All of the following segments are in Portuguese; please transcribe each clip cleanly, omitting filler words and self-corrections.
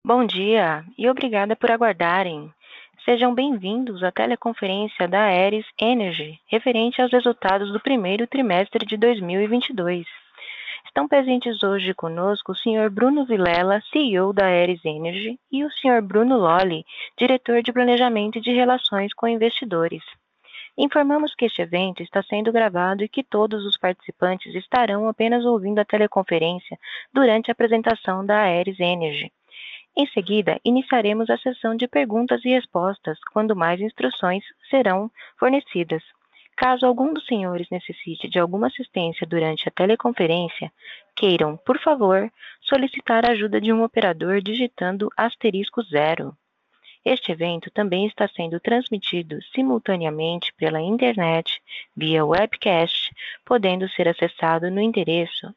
Bom dia e obrigada por aguardarem. Sejam bem-vindos à teleconferência da Aeris Energy, referente aos resultados do primeiro trimestre de 2022. Estão presentes hoje conosco o Sr. Bruno Vilela, CEO da Aeris Energy, e o Sr. Bruno Lolli, diretor de Planejamento e de Relações com Investidores. Informamos que este evento está sendo gravado e que todos os participantes estarão apenas ouvindo a teleconferência durante a apresentação da Aeris Energy. Em seguida, iniciaremos a sessão de perguntas e respostas, quando mais instruções serão fornecidas. Caso algum dos senhores necessite de alguma assistência durante a teleconferência, queiram, por favor, solicitar a ajuda de um operador digitando *0. Este evento também está sendo transmitido simultaneamente pela internet via webcast, podendo ser acessado no endereço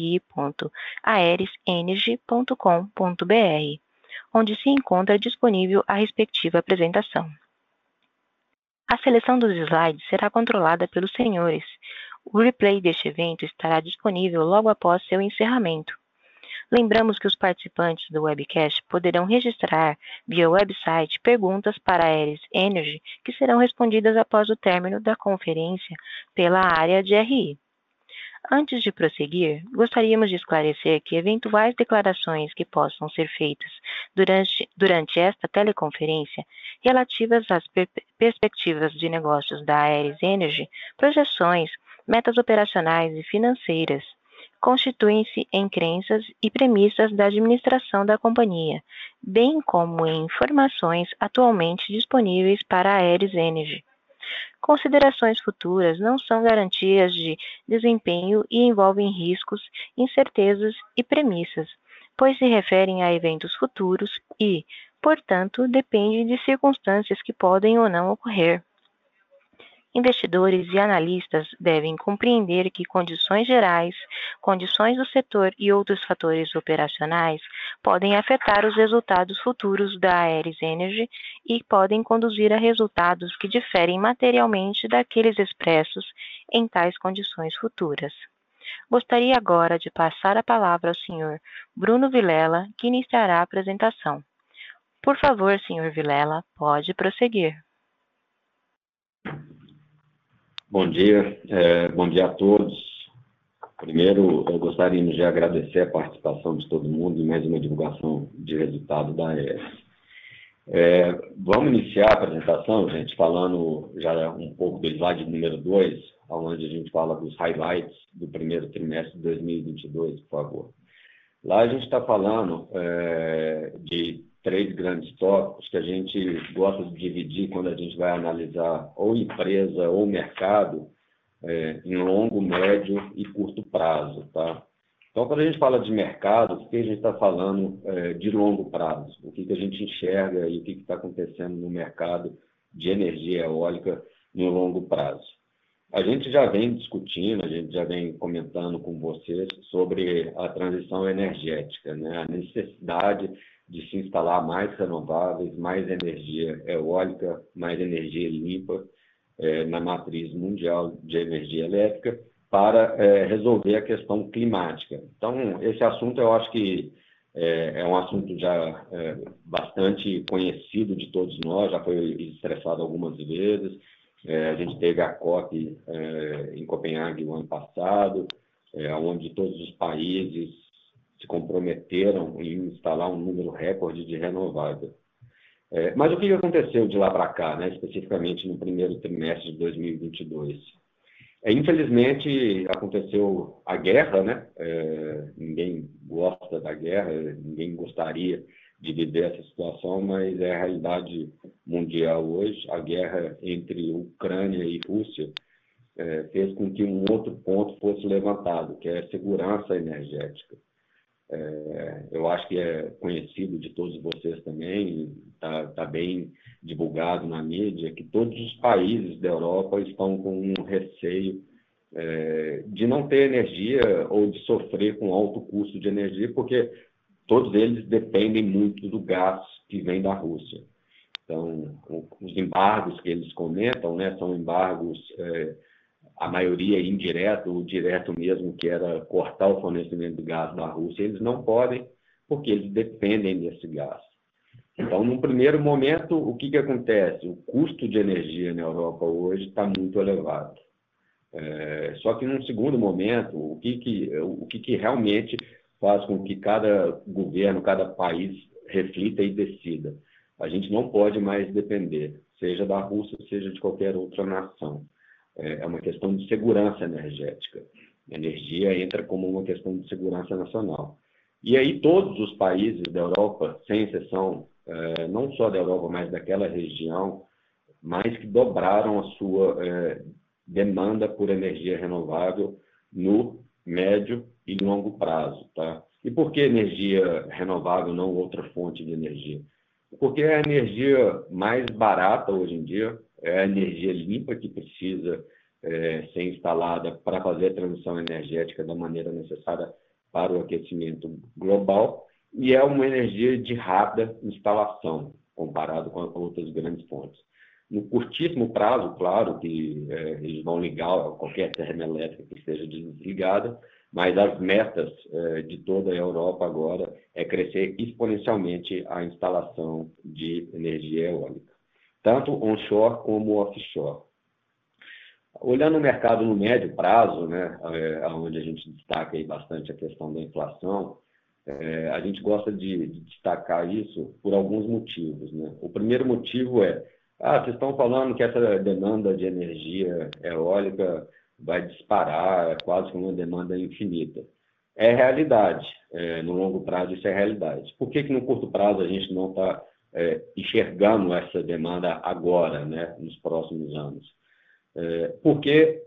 ri.aerisenergy.com.br, onde se encontra disponível a respectiva apresentação. A seleção dos slides será controlada pelos senhores. O replay deste evento estará disponível logo após seu encerramento. Lembramos que os participantes do webcast poderão registrar via website perguntas para a Aeris Energy que serão respondidas após o término da conferência pela área de RI. Antes de prosseguir, gostaríamos de esclarecer que eventuais declarações que possam ser feitas durante esta teleconferência relativas às perspectivas de negócios da Aeris Energy, projeções, metas operacionais e financeiras, constituem-se em crenças e premissas da administração da companhia, bem como em informações atualmente disponíveis para a Aeris Energy. Considerações futuras não são garantias de desempenho e envolvem riscos, incertezas e premissas, pois se referem a eventos futuros e, portanto, dependem de circunstâncias que podem ou não ocorrer. Investidores e analistas devem compreender que condições gerais, condições do setor e outros fatores operacionais podem afetar os resultados futuros da Aeris Energy e podem conduzir a resultados que diferem materialmente daqueles expressos em tais condições futuras. Gostaria agora de passar a palavra ao Sr. Bruno Vilela, que iniciará a apresentação. Por favor, Sr. Vilela, pode prosseguir. Bom dia a todos. Primeiro, eu gostaria de agradecer a participação de todo mundo em mais uma divulgação de resultado da Aeris. Vamos iniciar a apresentação, gente, falando já um pouco do slide número 2, onde a gente fala dos highlights do primeiro trimestre de 2022, por favor. Lá a gente está falando de 3 grandes tópicos que a gente gosta de dividir quando a gente vai analisar ou empresa ou mercado em longo, médio e curto prazo, tá? Então, quando a gente fala de mercado, o que a gente está falando de longo prazo? O que a gente enxerga e o que está acontecendo no mercado de energia eólica no longo prazo? A gente já vem discutindo, a gente já vem comentando com vocês sobre a transição energética, né? A necessidade de se instalar mais renováveis, mais energia eólica, mais energia limpa na matriz mundial de energia elétrica para resolver a questão climática. Então, esse assunto eu acho que é um assunto já bastante conhecido de todos nós, já foi estressado algumas vezes. A gente teve a COP em Copenhague no ano passado, onde todos os países se comprometeram em instalar um número recorde de renováveis. Mas o que aconteceu de lá para cá, né, especificamente no primeiro trimestre de 2022? Infelizmente, aconteceu a guerra, né? Ninguém gosta da guerra, ninguém gostaria de viver essa situação, mas é a realidade mundial hoje. A guerra entre Ucrânia e Rússia fez com que um outro ponto fosse levantado, que é a segurança energética. Eu acho que é conhecido de todos vocês também, está bem divulgado na mídia, que todos os países da Europa estão com um receio de não ter energia ou de sofrer com alto custo de energia, porque todos eles dependem muito do gás que vem da Rússia. Então, os embargos que eles comentam, né, são embargos, a maioria indireto ou direto mesmo, que era cortar o fornecimento de gás da Rússia. Eles não podem, porque eles dependem desse gás. Então, num primeiro momento, o que acontece? O custo de energia na Europa hoje está muito elevado. Só que num segundo momento, o que realmente faz com que cada governo, cada país reflita e decida? A gente não pode mais depender, seja da Rússia, seja de qualquer outra nação. É uma questão de segurança energética. A energia entra como uma questão de segurança nacional. E aí todos os países da Europa, sem exceção, não só da Europa, mas daquela região, mais que dobraram a sua demanda por energia renovável no médio e longo prazo. Tá? E por que energia renovável, não outra fonte de energia? Porque é a energia mais barata hoje em dia, é a energia limpa que precisa ser instalada para fazer a transição energética da maneira necessária para o aquecimento global, e é uma energia de rápida instalação, comparado com outras grandes fontes. No curtíssimo prazo, claro que eles vão ligar qualquer termoelétrica que esteja desligada, mas as metas de toda a Europa agora é crescer exponencialmente a instalação de energia eólica, tanto onshore como offshore. Olhando o mercado no médio prazo, né, onde a gente destaca aí bastante a questão da inflação, a gente gosta de destacar isso por alguns motivos. Né? O primeiro motivo vocês estão falando que essa demanda de energia eólica vai disparar, é quase que uma demanda infinita. É realidade, no longo prazo isso é realidade. Por que no curto prazo a gente não está enxergando essa demanda agora, né, nos próximos anos? Porque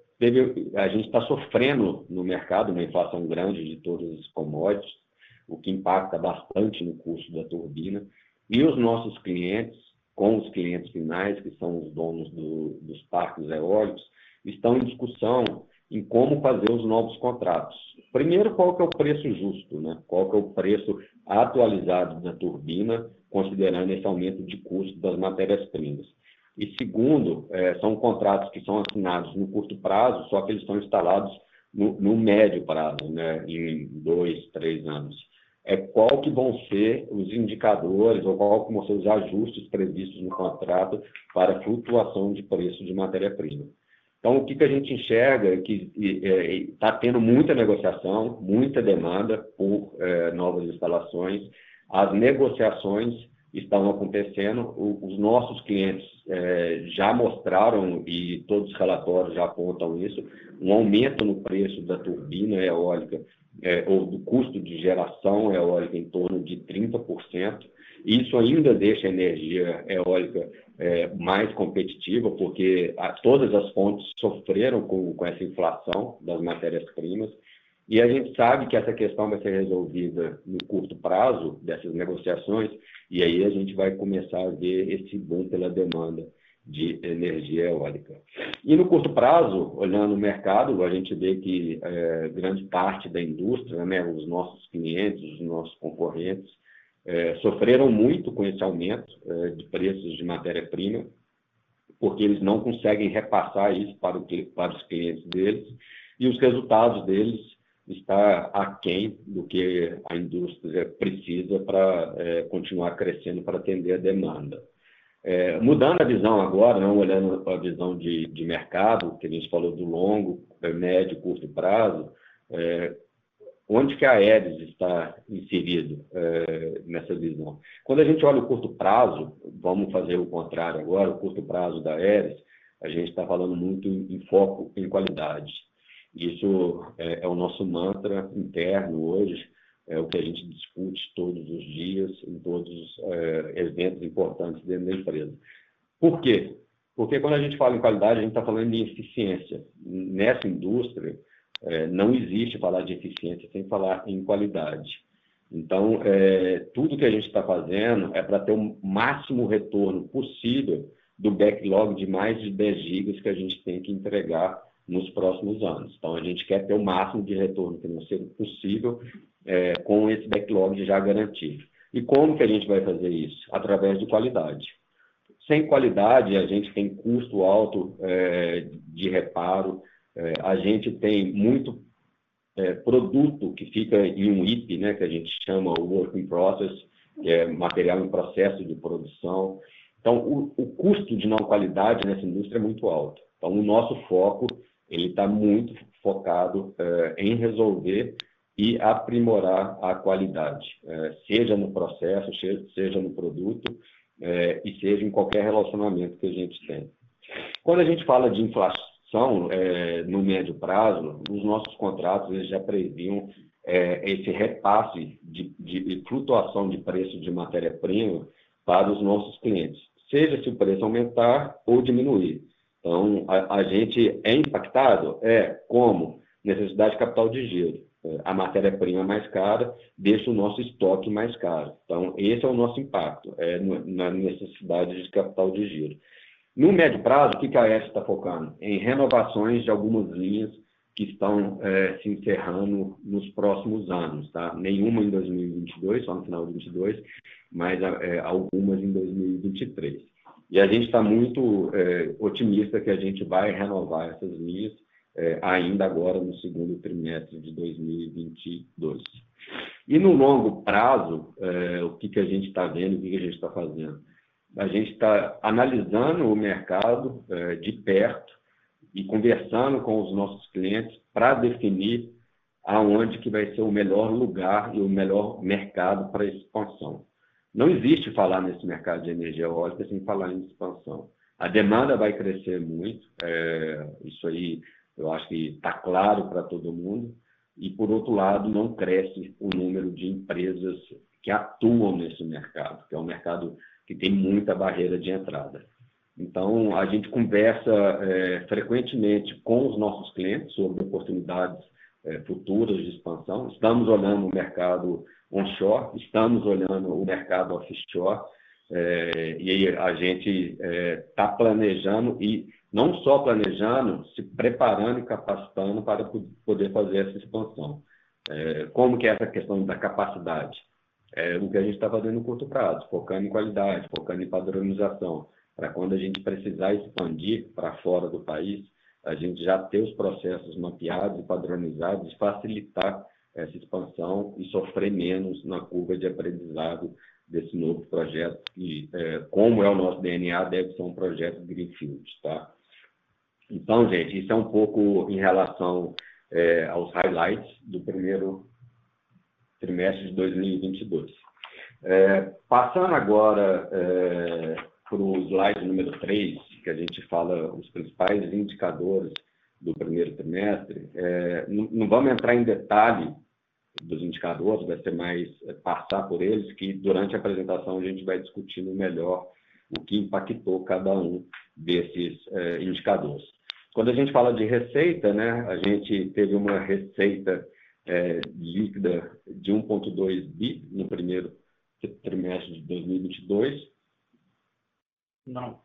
a gente está sofrendo no mercado uma inflação grande de todas as commodities, o que impacta bastante no custo da turbina, e os nossos clientes, com os clientes finais, que são os donos dos parques eólicos, estão em discussão em como fazer os novos contratos. Primeiro, qual que é o preço justo, né? Qual que é o preço atualizado da turbina, considerando esse aumento de custo das matérias-primas. E segundo, são contratos que são assinados no curto prazo, só que eles estão instalados no médio prazo, né? Em 2, 3 anos. Qual que vão ser os indicadores ou qual que vão ser os ajustes previstos no contrato para flutuação de preço de matéria-prima. Então, o que a gente enxerga é que está tendo muita negociação, muita demanda por novas instalações. As negociações estão acontecendo, os nossos clientes já mostraram, e todos os relatórios já apontam isso, um aumento no preço da turbina eólica, ou do custo de geração eólica em torno de 30%. Isso ainda deixa a energia eólica mais competitiva, porque todas as fontes sofreram com essa inflação das matérias-primas. E a gente sabe que essa questão vai ser resolvida no curto prazo dessas negociações, e aí a gente vai começar a ver esse boom pela demanda de energia eólica. E no curto prazo, olhando o mercado, a gente vê que grande parte da indústria, né, os nossos clientes, os nossos concorrentes, sofreram muito com esse aumento de preços de matéria-prima, porque eles não conseguem repassar isso para os clientes deles, e os resultados deles está aquém do que a indústria precisa para continuar crescendo, para atender a demanda. Mudando a visão agora, não olhando a visão de mercado, que a gente falou do longo, médio e curto prazo, onde que a Aeris está inserido nessa visão? Quando a gente olha o curto prazo, vamos fazer o contrário agora, o curto prazo da Aeris, a gente está falando muito em foco em qualidade. Isso é o nosso mantra interno hoje, é o que a gente discute todos os dias, em todos os eventos importantes dentro da empresa. Por quê? Porque quando a gente fala em qualidade, a gente está falando de eficiência. Nessa indústria, não existe falar de eficiência sem falar em qualidade. Então, tudo que a gente está fazendo é para ter o máximo retorno possível do backlog de mais de 10 gigas que a gente tem que entregar nos próximos anos. Então, a gente quer ter o máximo de retorno financeiro possível com esse backlog já garantido. E como que a gente vai fazer isso? Através de qualidade. Sem qualidade, a gente tem custo alto de reparo, a gente tem muito produto que fica em um IP, né, que a gente chama o Work in Process, que é material em processo de produção. Então, o custo de não qualidade nessa indústria é muito alto. Então, o nosso foco ele está muito focado em resolver e aprimorar a qualidade, seja no processo, seja no produto e seja em qualquer relacionamento que a gente tem. Quando a gente fala de inflação no médio prazo, os nossos contratos eles já previam esse repasse de flutuação de preço de matéria-prima para os nossos clientes, seja se o preço aumentar ou diminuir. Então, a gente é impactado? Como? Necessidade de capital de giro. A matéria-prima mais cara deixa o nosso estoque mais caro. Então, esse é o nosso impacto, na necessidade de capital de giro. No médio prazo, o que a AES está focando? Em renovações de algumas linhas que estão se encerrando nos próximos anos. Tá? Nenhuma em 2022, só no final de 2022, mas algumas em 2023. E a gente está muito otimista que a gente vai renovar essas linhas ainda agora no segundo trimestre de 2022. E no longo prazo, o que a gente está vendo, o que a gente está fazendo? A gente está analisando o mercado de perto e conversando com os nossos clientes para definir aonde que vai ser o melhor lugar e o melhor mercado para expansão. Não existe falar nesse mercado de energia eólica sem falar em expansão. A demanda vai crescer muito, isso aí eu acho que está claro para todo mundo, e, por outro lado, não cresce o número de empresas que atuam nesse mercado, que é um mercado que tem muita barreira de entrada. Então, a gente conversa frequentemente com os nossos clientes sobre oportunidades futuras de expansão. Estamos olhando o mercado onshore, estamos olhando o mercado offshore, e aí a gente está planejando e não só planejando, se preparando e capacitando para poder fazer essa expansão. Como que é essa questão da capacidade? O que a gente está fazendo no curto prazo, focando em qualidade, focando em padronização, para quando a gente precisar expandir para fora do país, a gente já ter os processos mapeados e padronizados e facilitar essa expansão e sofrer menos na curva de aprendizado desse novo projeto, que, como é o nosso DNA, deve ser um projeto Greenfield, tá? Então, gente, isso é um pouco em relação aos highlights do primeiro trimestre de 2022. Passando agora para o slide número 3, que a gente fala os principais indicadores do primeiro trimestre, não vamos entrar em detalhe dos indicadores, vai ser mais passar por eles, que durante a apresentação a gente vai discutindo melhor o que impactou cada um desses indicadores. Quando a gente fala de receita, né, a gente teve uma receita líquida de 1,2 bi no primeiro trimestre de 2022. Não.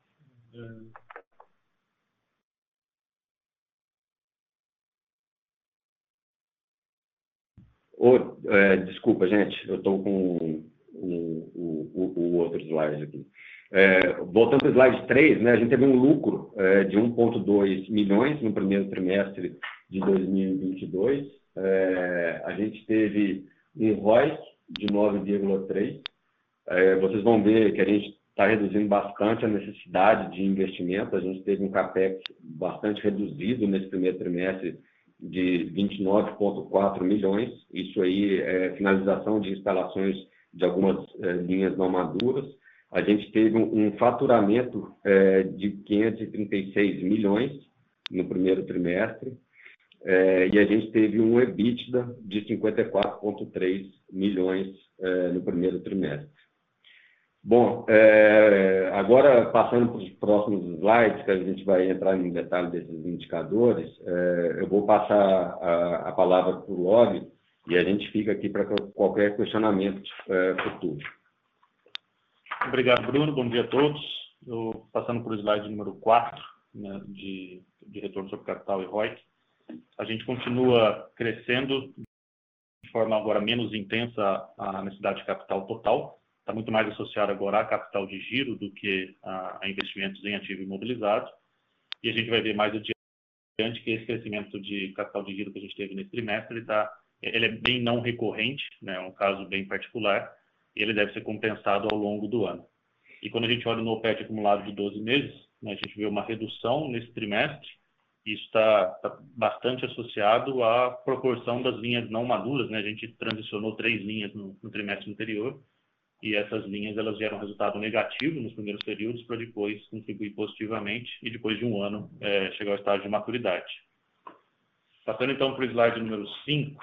Desculpa, gente, eu estou com o outro slide aqui. Voltando para o slide 3, né, a gente teve um lucro de 1,2 milhões no primeiro trimestre de 2022. A gente teve um ROIC de 9,3. Vocês vão ver que a gente está reduzindo bastante a necessidade de investimento. A gente teve um CAPEX bastante reduzido nesse primeiro trimestre de 29,4 milhões. Isso aí é finalização de instalações de algumas linhas não maduras. A gente teve um faturamento de 536 milhões no primeiro trimestre. E a gente teve um EBITDA de 54,3 milhões no primeiro trimestre. Bom, agora passando para os próximos slides, que a gente vai entrar em detalhe desses indicadores, eu vou passar a palavra para o Log e a gente fica aqui para qualquer questionamento futuro. Obrigado, Bruno. Bom dia a todos. Eu, passando para o slide número 4, né, de retorno sobre capital e ROIC. A gente continua crescendo de forma agora menos intensa a necessidade de capital total. Está muito mais associado agora a capital de giro do que a investimentos em ativo imobilizado. E a gente vai ver mais adiante que esse crescimento de capital de giro que a gente teve nesse trimestre, ele é bem não recorrente, né, é um caso bem particular, e ele deve ser compensado ao longo do ano. E quando a gente olha no OPET acumulado de 12 meses, né, a gente vê uma redução nesse trimestre. Isso está bastante associado à proporção das linhas não maduras, né? A gente transicionou 3 linhas no trimestre anterior, e essas linhas elas geram resultado negativo nos primeiros períodos para depois contribuir positivamente e depois de um ano chegar ao estágio de maturidade. Passando então para o slide número 5,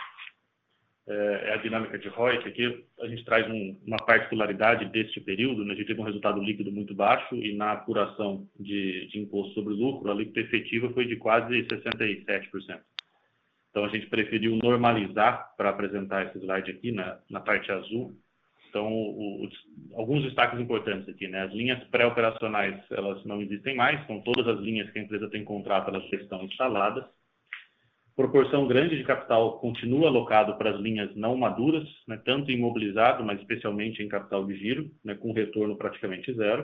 é a dinâmica de ROIC. Aqui a gente traz uma particularidade deste período, né? A gente teve um resultado líquido muito baixo e na apuração de imposto sobre lucro, a alíquota efetiva foi de quase 67%. Então a gente preferiu normalizar para apresentar esse slide aqui na parte azul. Então, alguns destaques importantes aqui, né? As linhas pré-operacionais, elas não existem mais, então todas as linhas que a empresa tem contrato, elas já estão instaladas. Proporção grande de capital continua alocado para as linhas não maduras, né? Tanto em imobilizado, mas especialmente em capital de giro, né? Com retorno praticamente zero.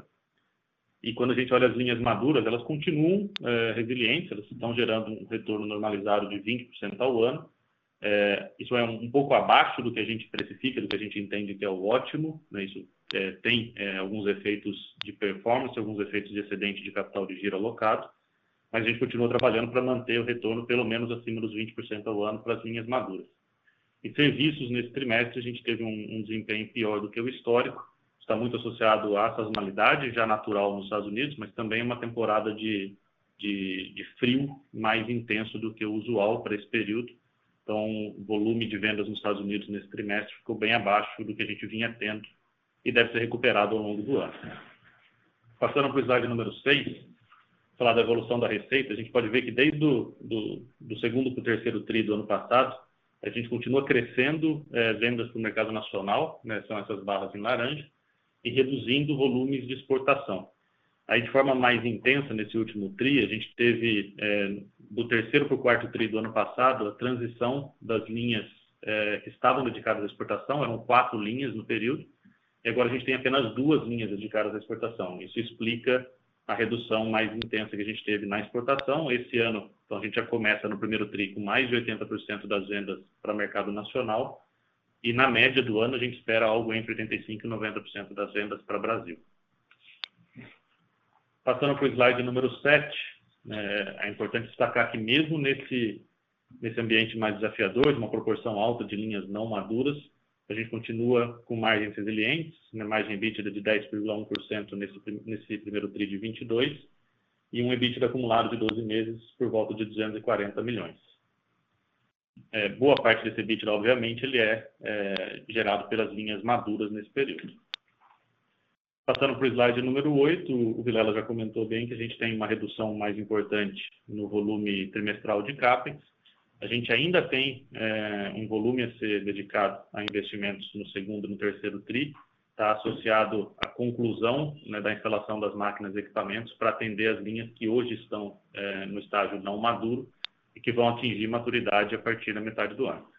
E quando a gente olha as linhas maduras, elas continuam resilientes, elas estão gerando um retorno normalizado de 20% ao ano. Isso é um pouco abaixo do que a gente precifica, do que a gente entende que é o ótimo, né? Isso tem alguns efeitos de performance, alguns efeitos de excedente de capital de giro alocado, mas a gente continua trabalhando para manter o retorno pelo menos acima dos 20% ao ano para as linhas maduras. E serviços, nesse trimestre, a gente teve um desempenho pior do que o histórico. Está muito associado à sazonalidade, já natural nos Estados Unidos, mas também uma temporada de frio mais intenso do que o usual para esse período. Então, o volume de vendas nos Estados Unidos nesse trimestre ficou bem abaixo do que a gente vinha tendo e deve ser recuperado ao longo do ano. Passando para o slide número 6, falar da evolução da receita, a gente pode ver que desde do segundo para o terceiro tri do ano passado, a gente continua crescendo vendas para o mercado nacional, né, são essas barras em laranja, e reduzindo volumes de exportação. Aí, de forma mais intensa, nesse último TRI, a gente teve, do terceiro para o quarto TRI do ano passado, a transição das linhas que estavam dedicadas à exportação, eram 4 linhas no período, e agora a gente tem apenas 2 linhas dedicadas à exportação. Isso explica a redução mais intensa que a gente teve na exportação. Esse ano, então, a gente já começa no primeiro TRI com mais de 80% das vendas para o mercado nacional, e na média do ano a gente espera algo entre 85% e 90% das vendas para o Brasil. Passando para o slide número 7, é importante destacar que mesmo nesse ambiente mais desafiador, de uma proporção alta de linhas não maduras, a gente continua com margens resilientes, né, margem EBITDA de 10,1% nesse primeiro TRI de 22 e um EBITDA acumulado de 12 meses por volta de 240 milhões. Boa parte desse EBITDA, obviamente, ele é gerado pelas linhas maduras nesse período. Passando para o slide número 8, o Vilela já comentou bem que a gente tem uma redução mais importante no volume trimestral de CAPEX. A gente ainda tem um volume a ser dedicado a investimentos no segundo e no terceiro TRI, está associado à conclusão, né, da instalação das máquinas e equipamentos para atender as linhas que hoje estão no estágio não maduro e que vão atingir maturidade a partir da metade do ano.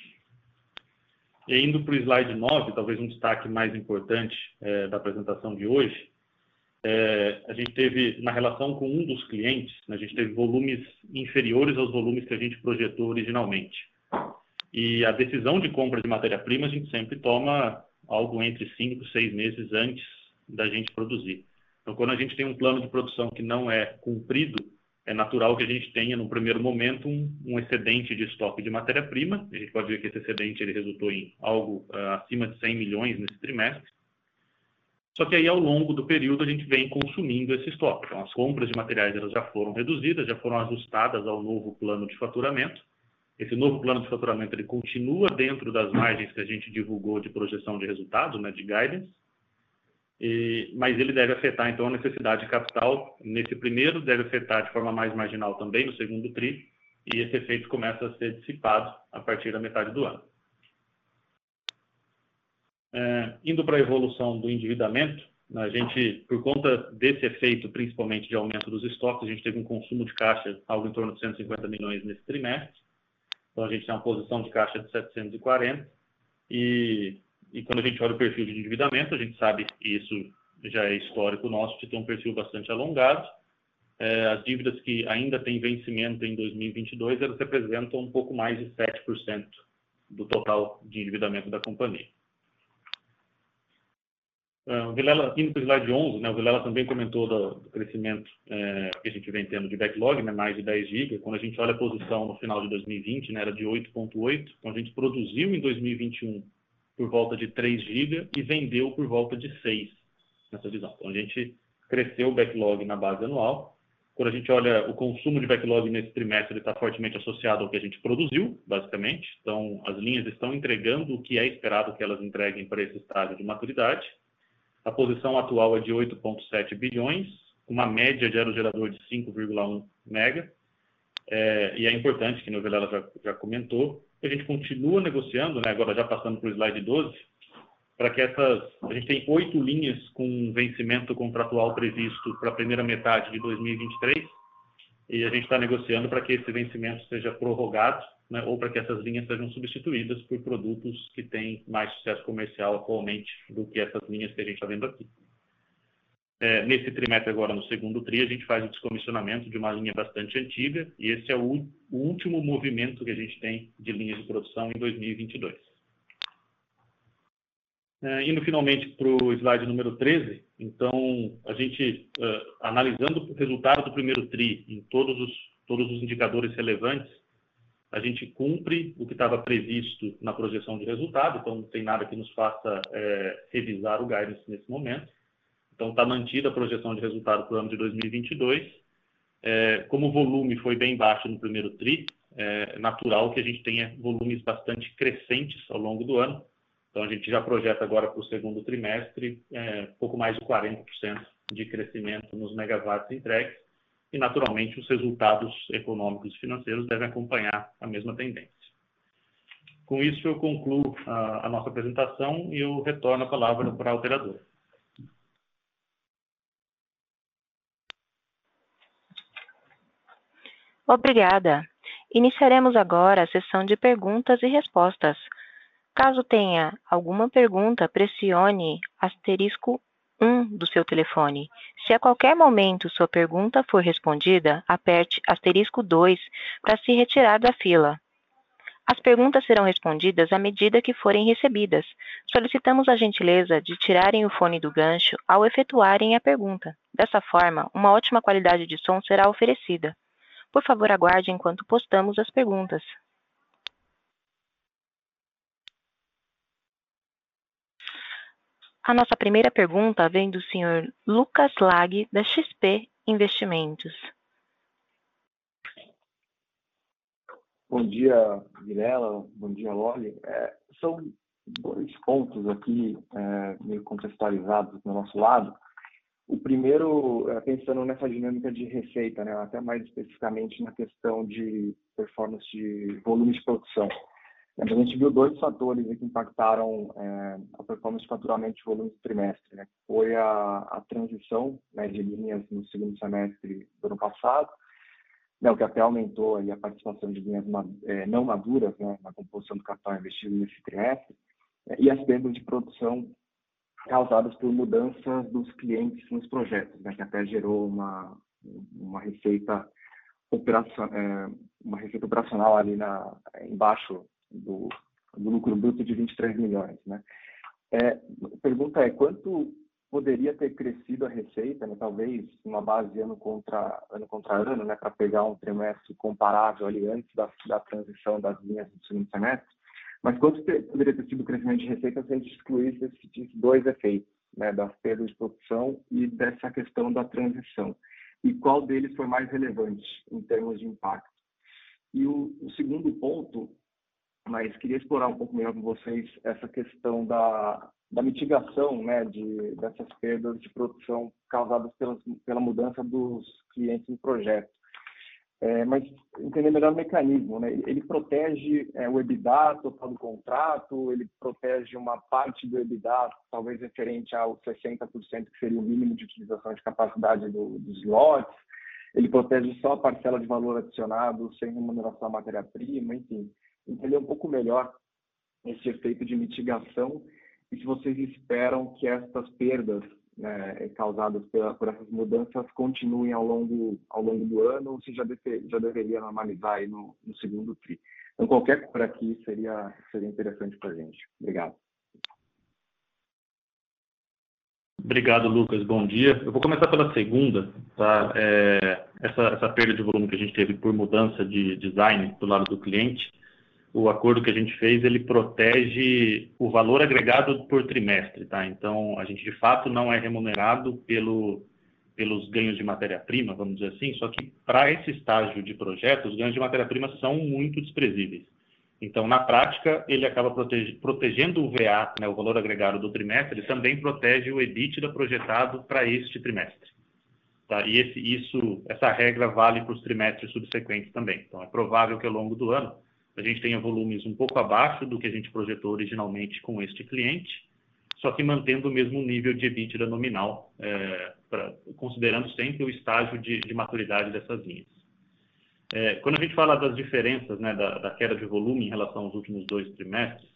E indo para o slide 9, talvez um destaque mais importante da apresentação de hoje, a gente teve, na relação com um dos clientes, né, a gente teve volumes inferiores aos volumes que a gente projetou originalmente. E a decisão de compra de matéria-prima a gente sempre toma algo entre 5 e 6 meses antes da gente produzir. Então, quando a gente tem um plano de produção que não é cumprido, é natural que a gente tenha, no primeiro momento, um excedente de estoque de matéria-prima. A gente pode ver que esse excedente ele resultou em algo acima de 100 milhões nesse trimestre. Só que aí, ao longo do período, a gente vem consumindo esse estoque. Então, as compras de materiais elas já foram reduzidas, já foram ajustadas ao novo plano de faturamento. Esse novo plano de faturamento ele continua dentro das margens que a gente divulgou de projeção de resultado, né, de guidance. Mas ele deve afetar, então, a necessidade de capital nesse primeiro, deve afetar de forma mais marginal também no segundo TRI, e esse efeito começa a ser dissipado a partir da metade do ano. Indo para a evolução do endividamento, a gente, por conta desse efeito, principalmente de aumento dos estoques, a gente teve um consumo de caixa algo em torno de 150 milhões nesse trimestre. Então, a gente tem uma posição de caixa de 740 e quando a gente olha o perfil de endividamento, a gente sabe, e isso já é histórico nosso, de ter um perfil bastante alongado. as dívidas que ainda têm vencimento em 2022, elas representam um pouco mais de 7% do total de endividamento da companhia. Vilela, indo para o slide 11, né, o Vilela também comentou do crescimento que a gente vem tendo de backlog, né, mais de 10 GB. Quando a gente olha a posição no final de 2020, né, era de 8,8. Então, a gente produziu em 2021 por volta de 3 GB e vendeu por volta de 6 nessa visão. Então, a gente cresceu o backlog na base anual. Quando a gente olha o consumo de backlog nesse trimestre, ele está fortemente associado ao que a gente produziu, basicamente. Então, as linhas estão entregando o que é esperado que elas entreguem para esse estágio de maturidade. A posição atual é de 8,7 bilhões, uma média de aerogerador de 5,1 mega. E é importante, que o Vilela já comentou, que a gente continua negociando, né, agora já passando para o slide 12, para que a gente tem 8 linhas com vencimento contratual previsto para a primeira metade de 2023, e a gente está negociando para que esse vencimento seja prorrogado, né, ou para que essas linhas sejam substituídas por produtos que têm mais sucesso comercial atualmente do que essas linhas que a gente está vendo aqui. Nesse trimestre agora, no segundo TRI, a gente faz o descomissionamento de uma linha bastante antiga, e esse é o último movimento que a gente tem de linhas de produção em 2022. Indo finalmente para o slide número 13, então, a gente, analisando o resultado do primeiro TRI em todos os indicadores relevantes, a gente cumpre o que estava previsto na projeção de resultado, então não tem nada que nos faça revisar o guidance nesse momento. Então, está mantida a projeção de resultado para o ano de 2022. Como o volume foi bem baixo no primeiro TRI, é natural que a gente tenha volumes bastante crescentes ao longo do ano. Então, a gente já projeta agora para o segundo trimestre pouco mais de 40% de crescimento nos megawatts entregues, e, naturalmente, os resultados econômicos e financeiros devem acompanhar a mesma tendência. Com isso, eu concluo a nossa apresentação e eu retorno a palavra para a operadora. Obrigada. Iniciaremos agora a sessão de perguntas e respostas. Caso tenha alguma pergunta, pressione asterisco 1 do seu telefone. Se a qualquer momento sua pergunta for respondida, aperte asterisco 2 para se retirar da fila. As perguntas serão respondidas à medida que forem recebidas. Solicitamos a gentileza de tirarem o fone do gancho ao efetuarem a pergunta. Dessa forma, uma ótima qualidade de som será oferecida. Por favor, aguarde enquanto postamos as perguntas. A nossa primeira pergunta vem do senhor Lucas Lag, da XP Investimentos. Bom dia, Vilela. Bom dia, Loli. São 2 pontos aqui meio contextualizados do nosso lado. O primeiro, pensando nessa dinâmica de receita, né, até mais especificamente na questão de performance de volume de produção. A gente viu 2 fatores que impactaram a performance de faturamento de volume do trimestre. Né? Foi a transição, né, de linhas no segundo semestre do ano passado, né, o que até aumentou aí a participação de linhas não maduras, né, na composição do capital investido nesse trimestre, e as perdas de produção causadas por mudanças dos clientes nos projetos, né, que até gerou uma receita operacional ali embaixo do lucro bruto de 23 milhões. Né? A pergunta é, quanto poderia ter crescido a receita, né, talvez uma base ano contra ano, né, para pegar um trimestre comparável ali antes da transição das linhas do segundo semestre, mas quanto poderia ter sido o crescimento de receita se a gente excluísse esses 2 efeitos, né, das perdas de produção e dessa questão da transição? E qual deles foi mais relevante em termos de impacto? E o segundo ponto, mas queria explorar um pouco melhor com vocês essa questão da mitigação, né, dessas perdas de produção causadas pela mudança dos clientes no projeto. Mas entender melhor o mecanismo, né? Ele protege o EBITDA total do contrato, ele protege uma parte do EBITDA, talvez referente aos 60%, que seria o mínimo de utilização de capacidade dos lotes, ele protege só a parcela de valor adicionado sem remuneração à matéria-prima, enfim, entender um pouco melhor esse efeito de mitigação e se vocês esperam que essas perdas né, causadas por essas mudanças continuem ao longo do ano, ou se já deveria normalizar aí no segundo TRI. Então, qualquer cor aqui seria interessante para a gente. Obrigado. Obrigado, Lucas. Bom dia. Eu vou começar pela segunda, tá? Essa perda de volume que a gente teve por mudança de design do lado do cliente, o acordo que a gente fez, ele protege o valor agregado por trimestre, tá? Então, a gente, de fato, não é remunerado pelos ganhos de matéria-prima, vamos dizer assim, só que para esse estágio de projeto, os ganhos de matéria-prima são muito desprezíveis. Então, na prática, ele acaba protegendo o VA, né, o valor agregado do trimestre, ele também protege o EBITDA projetado para este trimestre. Tá? E essa regra vale para os trimestres subsequentes também. Então, é provável que ao longo do ano a gente tenha volumes um pouco abaixo do que a gente projetou originalmente com este cliente, só que mantendo o mesmo nível de EBITDA nominal, considerando sempre o estágio de maturidade dessas linhas. Quando a gente fala das diferenças, né, da queda de volume em relação aos últimos 2 trimestres,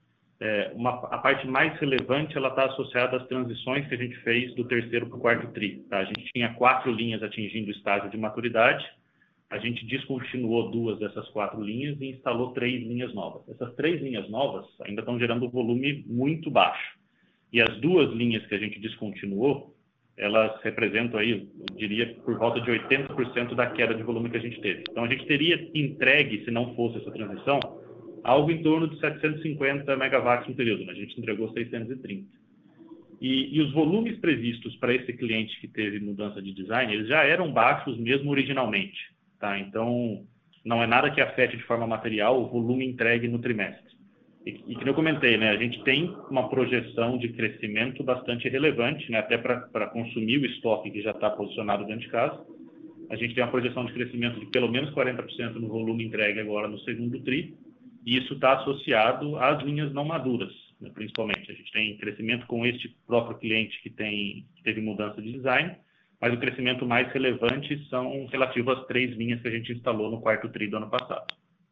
a parte mais relevante ela está associada às transições que a gente fez do terceiro para o quarto TRI. Tá? A gente tinha 4 linhas atingindo o estágio de maturidade, a gente descontinuou 2 dessas 4 linhas e instalou 3 linhas novas. Essas 3 linhas novas ainda estão gerando um volume muito baixo. E as 2 linhas que a gente descontinuou, elas representam aí, eu diria, por volta de 80% da queda de volume que a gente teve. Então, a gente teria entregue, se não fosse essa transição, algo em torno de 750 megawatts no período, né? A gente entregou 630. E os volumes previstos para esse cliente que teve mudança de design, eles já eram baixos mesmo originalmente, tá? Então, não é nada que afete de forma material o volume entregue no trimestre. E como eu comentei, né, a gente tem uma projeção de crescimento bastante relevante, né, até para consumir o estoque que já está posicionado dentro de casa. A gente tem uma projeção de crescimento de pelo menos 40% no volume entregue agora no segundo TRI, e isso está associado às linhas não maduras, né, principalmente. A gente tem crescimento com este próprio cliente que teve mudança de design, mas o crescimento mais relevante são relativo às 3 linhas que a gente instalou no quarto TRI do ano passado.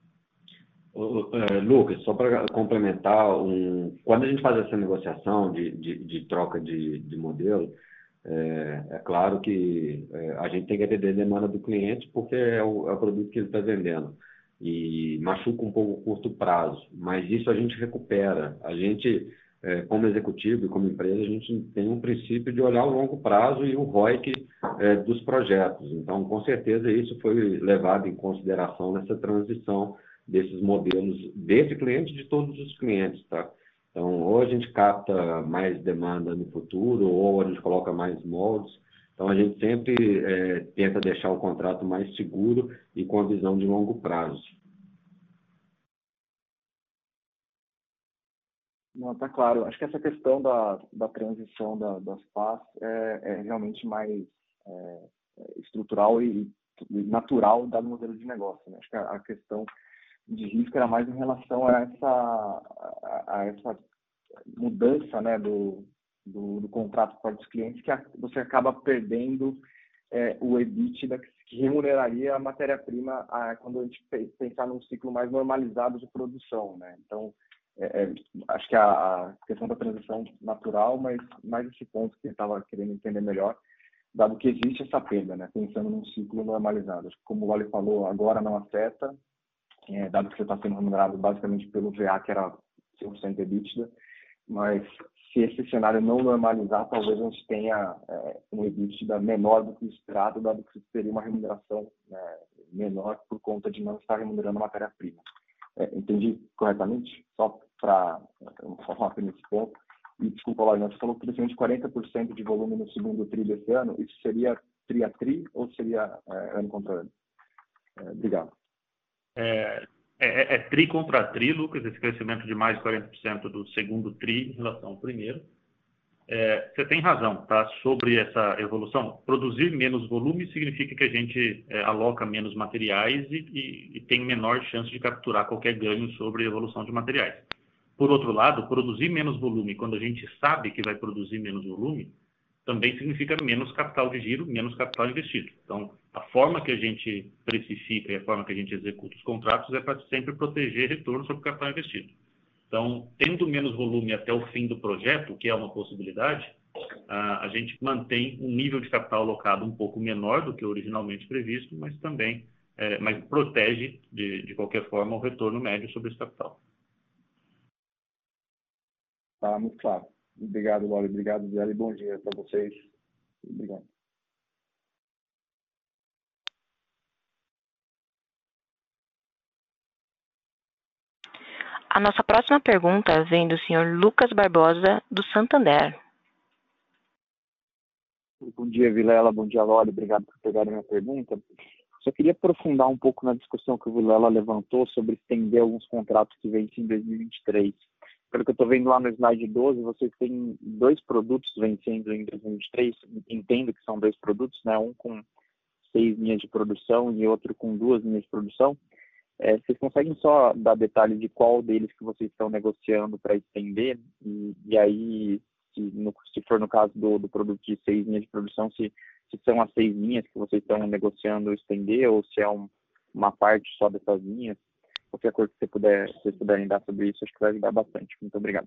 Lucas, só para complementar, quando a gente faz essa negociação de troca de modelo, é claro que a gente tem que atender a demanda do cliente, porque é o produto que ele está vendendo. E machuca um pouco o curto prazo, mas isso a gente recupera. A gente, como executivo e como empresa, a gente tem um princípio de olhar o longo prazo e o ROIC dos projetos. Então, com certeza, isso foi levado em consideração nessa transição desses modelos, desse cliente e de todos os clientes, tá? Então, ou a gente capta mais demanda no futuro, ou a gente coloca mais moldes. Então, a gente sempre tenta deixar o contrato mais seguro e com a visão de longo prazo. Não, tá claro. Acho que essa questão da transição das PAS é realmente mais estrutural e natural do modelo de negócio, né? Acho que a questão de risco era mais em relação a essa mudança, né, do contrato para os clientes, que você acaba perdendo o EBITDA que remuneraria a matéria-prima quando a gente pensar num ciclo mais normalizado de produção, né? Então, acho que a questão da transição natural, mas mais esse ponto que eu estava querendo entender melhor, dado que existe essa perda, né, pensando num ciclo normalizado. Acho que, como o Wally falou, agora não afeta, dado que você está sendo remunerado basicamente pelo VA, que era 100% EBITDA, mas se esse cenário não normalizar, talvez a gente tenha um EBITDA menor do que o esperado, dado que teria uma remuneração menor por conta de não estar remunerando a matéria-prima. Entendi corretamente? Só para falar nesse ponto. E desculpa, Laura, você falou que crescimento de 40% de volume no segundo TRI desse ano. Isso seria TRI a TRI ou seria ano contra ano? Obrigado. TRI contra TRI, Lucas, esse crescimento de mais de 40% do segundo TRI em relação ao primeiro. Você tem razão, tá? Sobre essa evolução. Produzir menos volume significa que a gente aloca menos materiais e tem menor chance de capturar qualquer ganho sobre a evolução de materiais. Por outro lado, produzir menos volume, quando a gente sabe que vai produzir menos volume, também significa menos capital de giro, menos capital investido. Então, a forma que a gente precifica e a forma que a gente executa os contratos é para sempre proteger retorno sobre o capital investido. Então, tendo menos volume até o fim do projeto, que é uma possibilidade, a gente mantém um nível de capital alocado um pouco menor do que originalmente previsto, mas também mas protege, de qualquer forma, o retorno médio sobre esse capital. Tá muito claro. Obrigado, Loli. Obrigado, Zé. E bom dia para vocês. Obrigado. A nossa próxima pergunta vem do senhor Lucas Barbosa, do Santander. Bom dia, Vilela. Bom dia, Loli. Obrigado por pegar a minha pergunta. Só queria aprofundar um pouco na discussão que o Vilela levantou sobre estender alguns contratos que vencem em 2023. Pelo que eu estou vendo lá no slide 12, vocês têm 2 produtos vencendo em 2023. Entendo que são 2 produtos, né? Um com 6 linhas de produção e outro com 2 linhas de produção. Vocês conseguem só dar detalhes de qual deles que vocês estão negociando para estender? E aí, se for no caso do produto de 6 linhas de produção, se são as 6 linhas que vocês estão negociando estender ou se é uma parte só dessas linhas? Qualquer coisa que vocês puderem dar sobre isso, acho que vai ajudar bastante. Muito obrigado.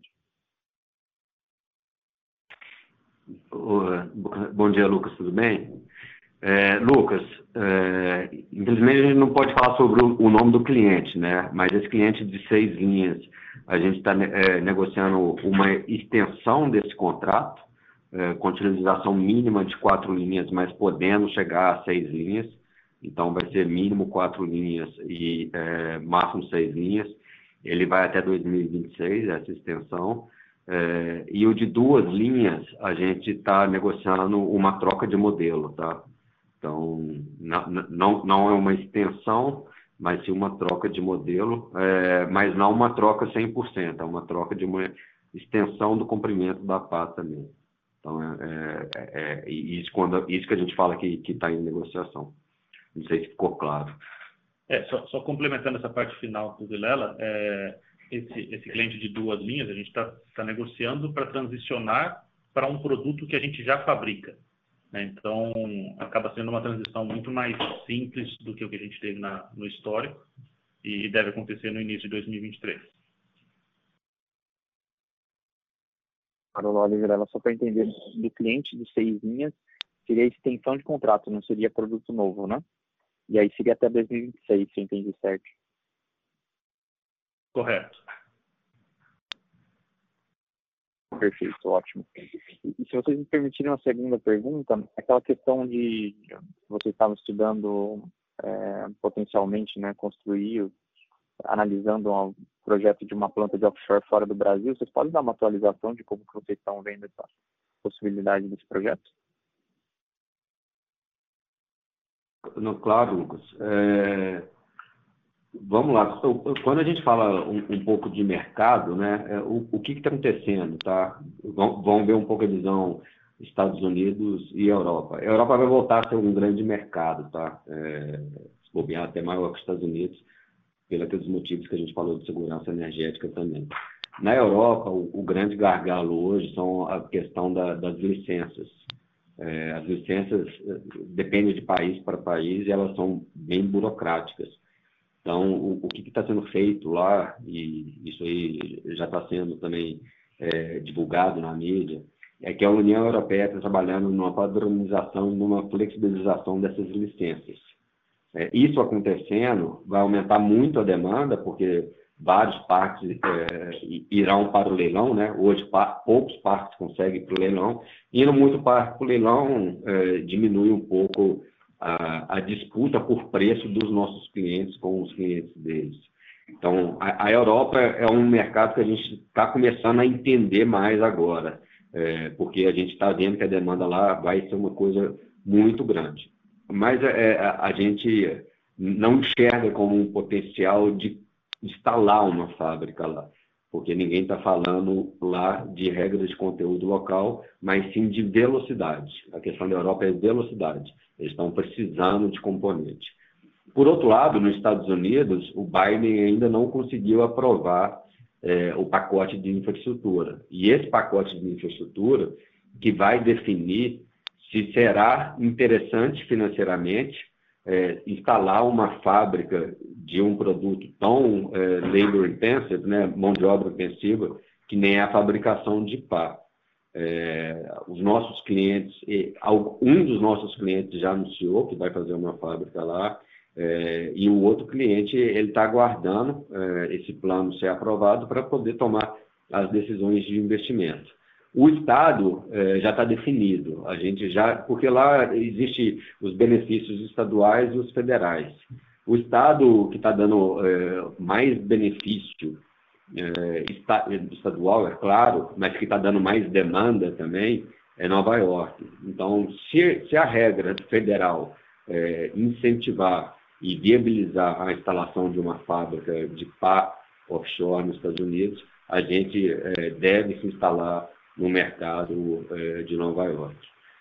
Bom dia, Lucas. Tudo bem? Lucas, infelizmente a gente não pode falar sobre o nome do cliente, né? Mas esse cliente de 6 linhas, a gente está negociando uma extensão desse contrato, com utilização mínima de 4 linhas, mas podendo chegar a 6 linhas. Então, vai ser mínimo 4 linhas e máximo 6 linhas. Ele vai até 2026, essa extensão. E o de 2 linhas, a gente está negociando uma troca de modelo, tá? Então, não é uma extensão, mas sim uma troca de modelo, mas não uma troca 100%, é uma troca de uma extensão do comprimento da pá também. Então, isso que a gente fala que está em negociação. Não sei se ficou claro. Só complementando essa parte final do Vilela, esse cliente de 2 linhas, a gente está negociando para transicionar para um produto que a gente já fabrica. Então, acaba sendo uma transição muito mais simples do que o que a gente teve no histórico e deve acontecer no início de 2023. Para o Loli, só para entender, do cliente de 6 linhas, seria extensão de contrato, não seria produto novo, né? E aí seria até 2026, se eu entendi certo. Correto. Perfeito, ótimo. E se vocês me permitirem uma segunda pergunta, aquela questão de vocês estavam estudando potencialmente, né, construir, analisando um projeto de uma planta de offshore fora do Brasil, vocês podem dar uma atualização de como que vocês estão vendo essa possibilidade desse projeto? Claro, Lucas. Vamos lá. Quando a gente fala um pouco de mercado, né, o que está acontecendo, tá? Vamos ver um pouco a visão Estados Unidos e Europa. A Europa vai voltar a ser um grande mercado, tá? Se bobear até maior que os Estados Unidos, pelos motivos que a gente falou de segurança energética também. Na Europa, o grande gargalo hoje são a questão das licenças. As licenças dependem de país para país e elas são bem burocráticas. Então, o que está sendo feito lá, e isso aí já está sendo também divulgado na mídia, é que a União Europeia está trabalhando numa padronização, numa flexibilização dessas licenças. Isso acontecendo vai aumentar muito a demanda, porque vários parques irão para o leilão, né? Hoje, poucos parques conseguem ir para o leilão. Indo muito parque para o leilão, diminui um pouco a disputa por preço dos nossos clientes com os clientes deles. Então, a Europa é um mercado que a gente está começando a entender mais agora, porque a gente está vendo que a demanda lá vai ser uma coisa muito grande. Mas a gente não enxerga como um potencial de instalar uma fábrica lá, porque ninguém está falando lá de regras de conteúdo local, mas sim de velocidade. A questão da Europa é velocidade. Eles estão precisando de componente. Por outro lado, nos Estados Unidos, o Biden ainda não conseguiu aprovar o pacote de infraestrutura. E esse pacote de infraestrutura que vai definir se será interessante financeiramente instalar uma fábrica de um produto tão labor intensive, né, mão de obra intensiva, que nem a fabricação de pá. Os nossos clientes, um dos nossos clientes já anunciou que vai fazer uma fábrica lá, e o outro cliente ele está aguardando esse plano ser aprovado para poder tomar as decisões de investimento. O Estado já está definido, porque lá existem os benefícios estaduais e os federais. O Estado que está dando mais benefício estadual, é claro, mas que está dando mais demanda também, é Nova York. Então, se a regra federal incentivar e viabilizar a instalação de uma fábrica de pá offshore nos Estados Unidos, a gente deve se instalar no mercado de Nova York.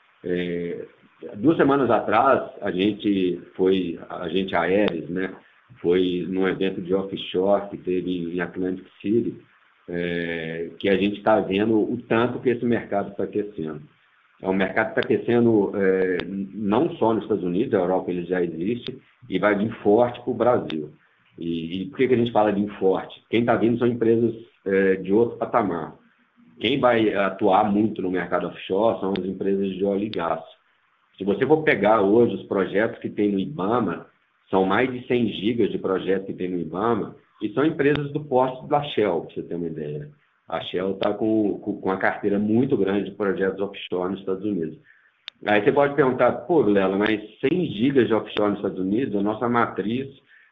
2 semanas atrás, a gente Aeres, né, foi num evento de offshore que teve em Atlantic City, que a gente está vendo o tanto que esse mercado está crescendo. O mercado está crescendo não só nos Estados Unidos, a Europa ele já existe, e vai vir forte para o Brasil. E por que a gente fala de forte? Quem está vindo são empresas de outro patamar. Quem vai atuar muito no mercado offshore são as empresas de óleo e gás. Se você for pegar hoje os projetos que tem no IBAMA, são mais de 100 gigas de projetos que tem no IBAMA, e são empresas do porte da Shell, para você ter uma ideia. A Shell está com uma carteira muito grande de projetos offshore nos Estados Unidos. Aí você pode perguntar, pô, Lela, mas 100 gigas de offshore nos Estados Unidos, a nossa matriz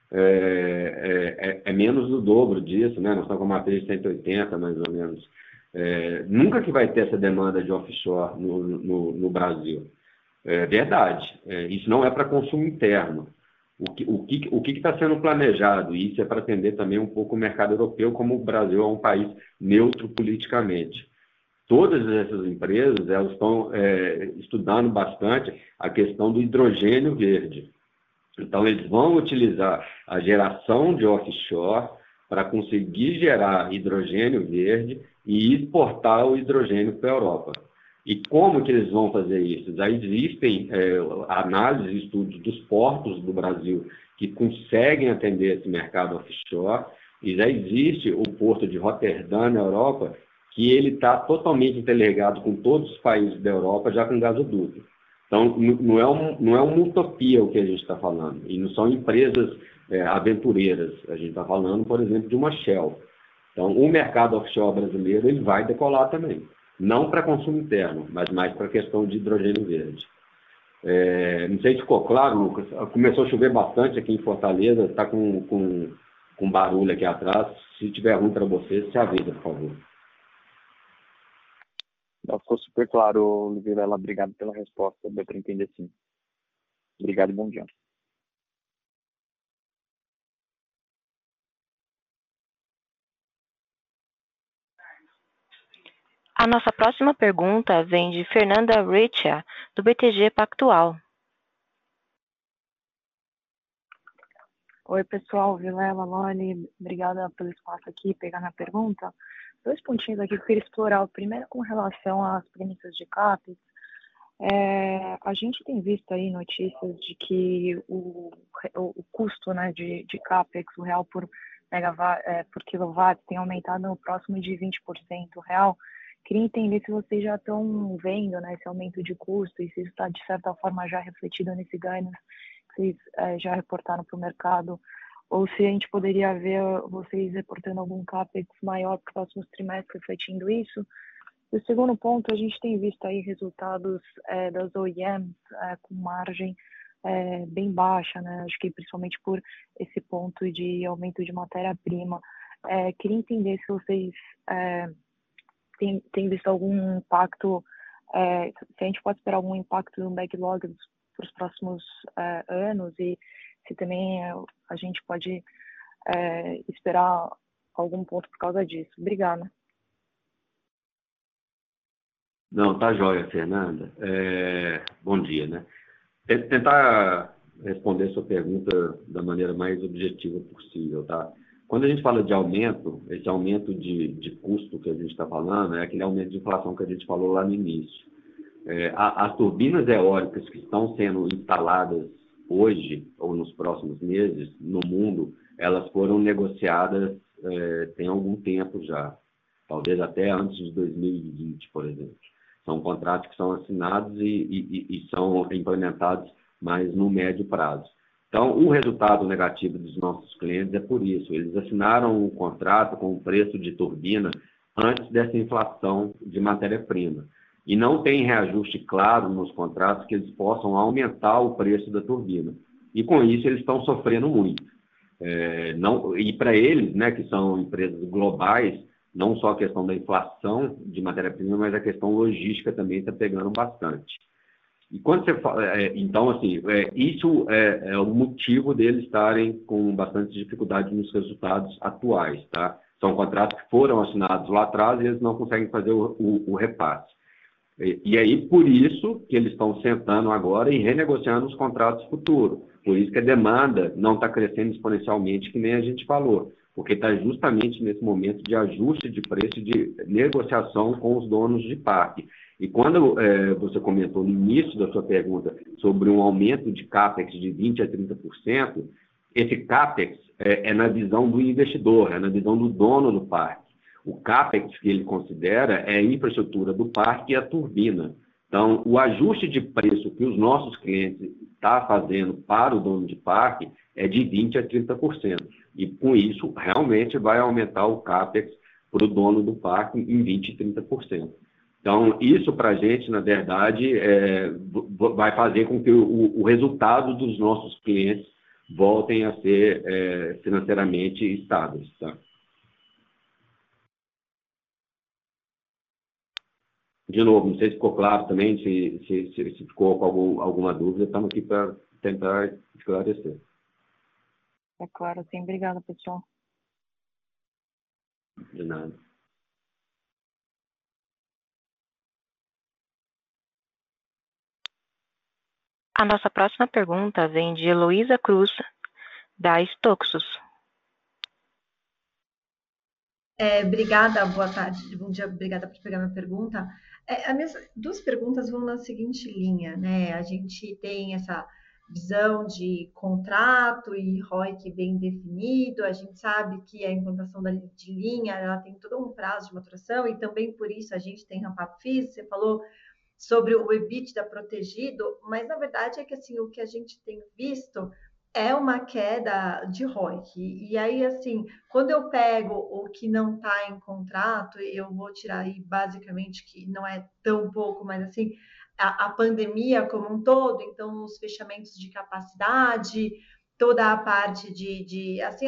é menos do dobro disso, né? Nós estamos com uma matriz de 180, mais ou menos. Nunca que vai ter essa demanda de offshore no Brasil. É verdade. Isso não é para consumo interno. O que está sendo planejado, e isso é para atender também um pouco o mercado europeu, como o Brasil é um país neutro politicamente. Todas essas empresas elas estão estudando bastante a questão do hidrogênio verde. Então, eles vão utilizar a geração de offshore para conseguir gerar hidrogênio verde e exportar o hidrogênio para a Europa. E como que eles vão fazer isso? Já existem análises e estudos dos portos do Brasil que conseguem atender esse mercado offshore, e já existe o porto de Roterdã, na Europa, que ele está totalmente interligado com todos os países da Europa, já com gasoduto. Então, não é uma utopia o que a gente está falando, e não são empresas aventureiras. A gente está falando, por exemplo, de uma Shell. Então, o mercado offshore brasileiro ele vai decolar também. Não para consumo interno, mas mais para a questão de hidrogênio verde. Não sei se ficou claro, Lucas. Começou a chover bastante aqui em Fortaleza, está com barulho aqui atrás. Se tiver ruim para você, se avisa, por favor. Ficou super claro, Oliveira. Obrigado pela resposta. Deu para entender sim. Obrigado e bom dia. A nossa próxima pergunta vem de Fernanda Reccia, do BTG Pactual. Oi, pessoal. Vilela, Loli, obrigada pelo espaço aqui, pegar na pergunta. 2 pontinhos aqui que eu queria explorar. O primeiro com relação às premissas de CAPEX. A gente tem visto aí notícias de que o custo, né, de CAPEX, o real por quilowatt, tem aumentado no próximo de 20% real. Queria entender se vocês já estão vendo, né, esse aumento de custo e se isso está, de certa forma, já refletido nesse ganho que vocês já reportaram para o mercado, ou se a gente poderia ver vocês reportando algum CAPEX maior para os próximos trimestres refletindo isso. E o segundo ponto, a gente tem visto aí resultados das OEMs com margem bem baixa, né? Acho que principalmente por esse ponto de aumento de matéria-prima. Queria entender se vocês tem visto algum impacto, se a gente pode esperar algum impacto no backlog para os próximos anos, e se também a gente pode esperar algum ponto por causa disso. Obrigada. Não, tá jóia, Fernanda. Bom dia, né? Tentar responder sua pergunta da maneira mais objetiva possível, tá? Quando a gente fala de aumento, esse aumento de custo que a gente está falando é aquele aumento de inflação que a gente falou lá no início. As turbinas eólicas que estão sendo instaladas hoje ou nos próximos meses no mundo, elas foram negociadas tem algum tempo já, talvez até antes de 2020, por exemplo. São contratos que são assinados e são implementados mais no médio prazo. Então, o resultado negativo dos nossos clientes é por isso. Eles assinaram um contrato com o preço de turbina antes dessa inflação de matéria-prima. E não tem reajuste claro nos contratos que eles possam aumentar o preço da turbina. E, com isso, eles estão sofrendo muito. E para eles, né, que são empresas globais, não só a questão da inflação de matéria-prima, mas a questão logística também está pegando bastante. E quando você fala, então, assim, isso é o motivo deles estarem com bastante dificuldade nos resultados atuais, tá? São contratos que foram assinados lá atrás e eles não conseguem fazer o repasse. E aí, por isso que eles estão sentando agora e renegociando os contratos futuros. Por isso que a demanda não está crescendo exponencialmente, que nem a gente falou, porque está justamente nesse momento de ajuste de preço, de negociação com os donos de parque. E quando você comentou no início da sua pergunta sobre um aumento de CAPEX de 20% a 30%, esse CAPEX é na visão do investidor, é na visão do dono do parque. O CAPEX que ele considera é a infraestrutura do parque e a turbina. Então, o ajuste de preço que os nossos clientes estão fazendo para o dono de parque é de 20% a 30%. E, com isso, realmente vai aumentar o CAPEX para o dono do parque em 20% e 30%. Então, isso para a gente, na verdade, vai fazer com que o resultado dos nossos clientes voltem a ser financeiramente estáveis, tá? De novo, não sei se ficou claro também, se ficou com alguma dúvida, estamos aqui para tentar esclarecer. É claro, sim. Obrigada, pessoal. De nada. A nossa próxima pergunta vem de Heloísa Cruz, da Stoxos. Obrigada, boa tarde, bom dia, obrigada por pegar minha pergunta. As minhas duas perguntas vão na seguinte linha, né? A gente tem essa visão de contrato e ROIC bem definido, a gente sabe que a implantação de linha, ela tem todo um prazo de maturação e também por isso a gente tem ramp-up fees, você falou sobre o EBITDA protegido, mas na verdade é que assim, o que a gente tem visto é uma queda de ROIC. E aí, assim, quando eu pego o que não está em contrato, eu vou tirar aí basicamente que não é tão pouco, mas assim, a pandemia como um todo, então os fechamentos de capacidade, toda a parte de assim,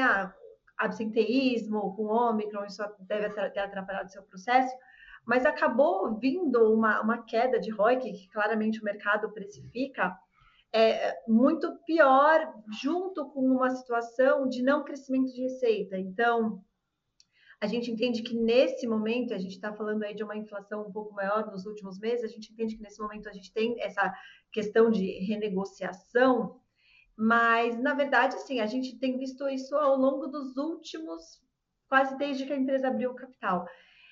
absenteísmo com Ômicron, isso deve ter atrapalhado o seu processo, mas acabou vindo uma queda de ROIC, que claramente o mercado precifica, muito pior, junto com uma situação de não crescimento de receita. Então, a gente entende que nesse momento, a gente está falando aí de uma inflação um pouco maior nos últimos meses, a gente entende que nesse momento a gente tem essa questão de renegociação, mas, na verdade, assim, a gente tem visto isso ao longo dos últimos, quase desde que a empresa abriu o capital.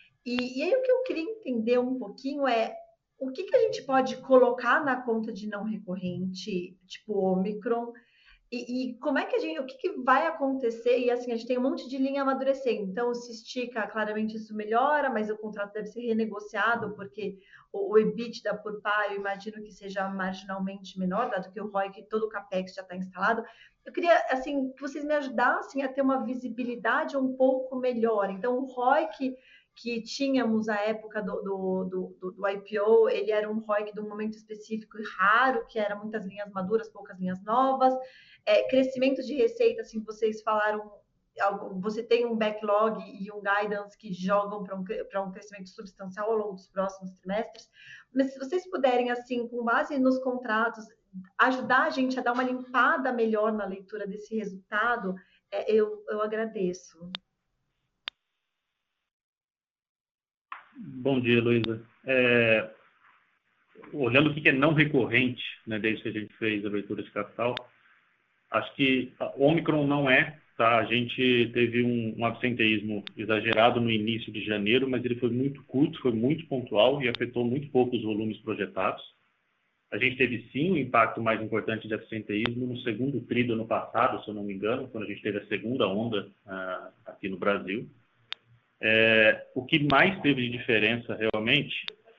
E aí o que eu queria entender um pouquinho é o que a gente pode colocar na conta de não recorrente, tipo Ômicron, e como é que o que vai acontecer? E assim, a gente tem um monte de linha amadurecendo, então se estica, claramente isso melhora, mas o contrato deve ser renegociado, porque o EBITDA por par, eu imagino que seja marginalmente menor, dado que o ROIC, todo o CAPEX já está instalado. Eu queria, assim, que vocês me ajudassem a ter uma visibilidade um pouco melhor. Então, o ROIC que tínhamos à época do IPO, ele era um ROIC de um momento específico e raro, que era muitas linhas maduras, poucas linhas novas. Crescimento de receita, assim, vocês falaram, você tem um backlog e um guidance que jogam para um crescimento substancial ao longo dos próximos trimestres, mas se vocês puderem, assim, com base nos contratos, ajudar a gente a dar uma limpada melhor na leitura desse resultado, eu agradeço. Bom dia, Luísa. Olhando o que é não recorrente, né, desde que a gente fez a abertura de capital, acho que o Ômicron não é, tá? A gente teve um absenteísmo exagerado no início de janeiro, mas ele foi muito curto, foi muito pontual e afetou muito pouco os volumes projetados. A gente teve, sim, um impacto mais importante de absenteísmo no segundo tri do ano passado, se eu não me engano, quando a gente teve a segunda onda aqui no Brasil. O que mais teve de diferença, realmente,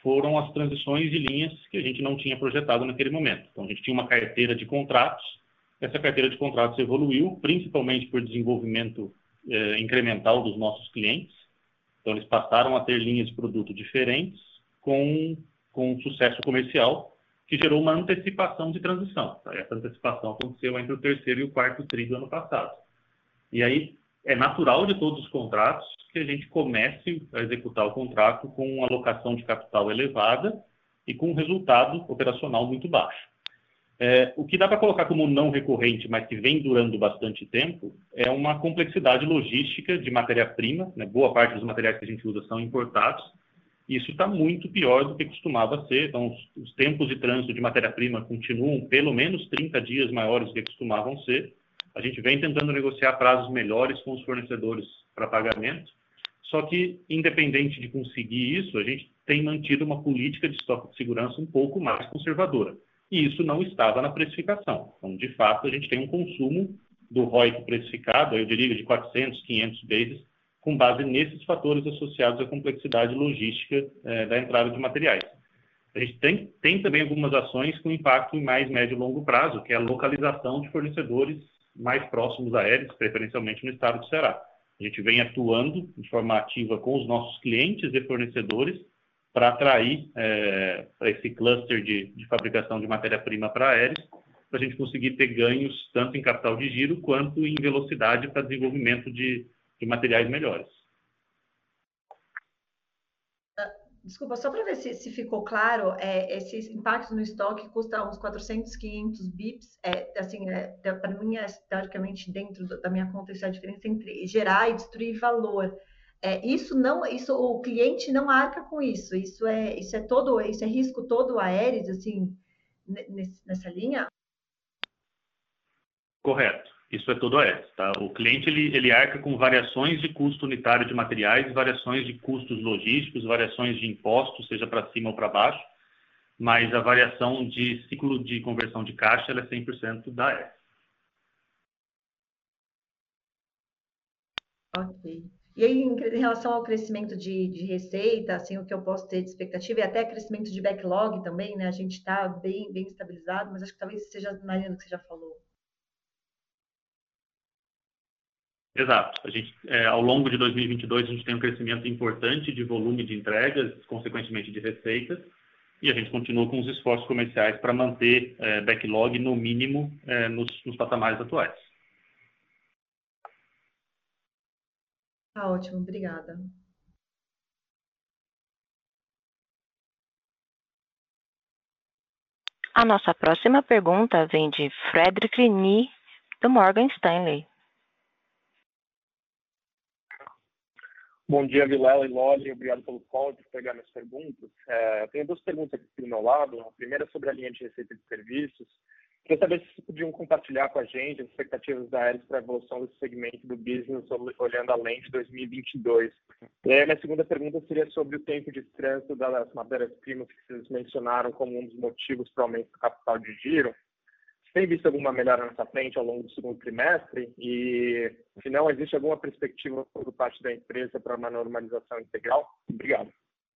foram as transições de linhas que a gente não tinha projetado naquele momento. Então, a gente tinha uma carteira de contratos, essa carteira de contratos evoluiu, principalmente por desenvolvimento incremental dos nossos clientes. Então, eles passaram a ter linhas de produto diferentes com sucesso comercial, que gerou uma antecipação de transição. Essa antecipação aconteceu entre o terceiro e o quarto tri do ano passado. E aí, é natural de todos os contratos que a gente comece a executar o contrato com uma alocação de capital elevada e com um resultado operacional muito baixo. O que dá para colocar como não recorrente, mas que vem durando bastante tempo, é uma complexidade logística de matéria-prima, né? Boa parte dos materiais que a gente usa são importados, e isso está muito pior do que costumava ser. Então, os tempos de trânsito de matéria-prima continuam pelo menos 30 dias maiores do que costumavam ser. A gente vem tentando negociar prazos melhores com os fornecedores para pagamento, só que, independente de conseguir isso, a gente tem mantido uma política de estoque de segurança um pouco mais conservadora. E isso não estava na precificação. Então, de fato, a gente tem um consumo do ROIC precificado, eu diria de 400, 500 basis, com base nesses fatores associados à complexidade logística da entrada de materiais. A gente tem também algumas ações com impacto em mais médio e longo prazo, que é a localização de fornecedores mais próximos a Aeris, preferencialmente no estado do Ceará. A gente vem atuando de forma ativa com os nossos clientes e fornecedores para atrair para esse cluster de fabricação de matéria-prima para a Aeris, para a gente conseguir ter ganhos tanto em capital de giro quanto em velocidade para desenvolvimento de materiais melhores. Desculpa, só para ver se ficou claro, esses impactos no estoque custam uns 400, 500 bips. Para mim, teoricamente, dentro da minha conta, isso é a diferença entre gerar e destruir valor. Isso o cliente não arca com isso. Isso é risco todo a Aeris, assim, nessa linha? Correto. Isso é todo a Aeris, tá? O cliente ele arca com variações de custo unitário de materiais, variações de custos logísticos, variações de impostos, seja para cima ou para baixo, mas a variação de ciclo de conversão de caixa ela é 100% da Aeris. Ok. E aí, em relação ao crescimento de receita, assim, o que eu posso ter de expectativa, e até crescimento de backlog também, né? A gente está bem estabilizado, mas acho que talvez seja na linha do que você já falou. Exato. A gente, ao longo de 2022, a gente tem um crescimento importante de volume de entregas, consequentemente de receitas, e a gente continua com os esforços comerciais para manter backlog no mínimo nos patamares atuais. Tá ótimo, obrigada. A nossa próxima pergunta vem de Frederick Nee, do Morgan Stanley. Bom dia, Vilela e Loli. Obrigado pelo call, por pegar minhas perguntas. Eu tenho duas perguntas aqui do meu lado. A primeira é sobre a linha de receita de serviços. Queria saber se vocês podiam compartilhar com a gente as expectativas da Aeris para a evolução desse segmento do business, olhando além de 2022. E aí, a minha segunda pergunta seria sobre o tempo de trânsito das matérias-primas que vocês mencionaram como um dos motivos para o aumento do capital de giro. Tem visto alguma melhora nessa frente ao longo do segundo trimestre? E, se não, existe alguma perspectiva por parte da empresa para uma normalização integral? Obrigado.